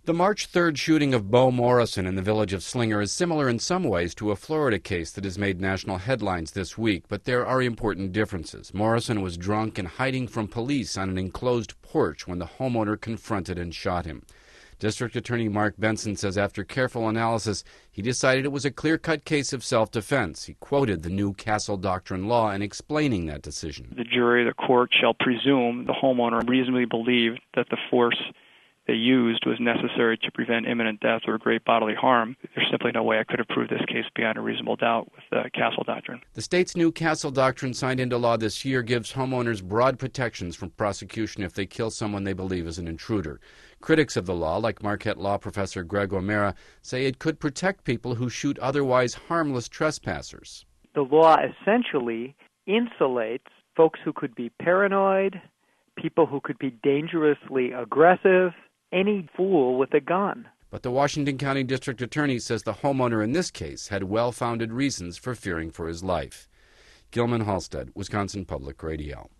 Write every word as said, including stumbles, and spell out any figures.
The March third shooting of Bo Morrison in the village of Slinger is similar in some ways to a Florida case that has made national headlines this week, but there are important differences. Morrison was drunk and hiding from police on an enclosed porch when the homeowner confronted and shot him. District Attorney Mark Benson says after careful analysis, he decided it was a clear-cut case of self-defense. He quoted the new Castle Doctrine law in explaining that decision. The jury, the court, shall presume the homeowner reasonably believed that the force they used was necessary to prevent imminent death or great bodily harm. There's simply no way I could have proved this case beyond a reasonable doubt with the Castle Doctrine. The state's new Castle Doctrine, signed into law this year, gives homeowners broad protections from prosecution if they kill someone they believe is an intruder. Critics of the law, like Marquette law professor Greg O'Mara, say it could protect people who shoot otherwise harmless trespassers. The law essentially insulates folks who could be paranoid, people who could be dangerously aggressive, any fool with a gun. But the Washington County District Attorney says the homeowner in this case had well-founded reasons for fearing for his life. Gilman Halstead, Wisconsin Public Radio.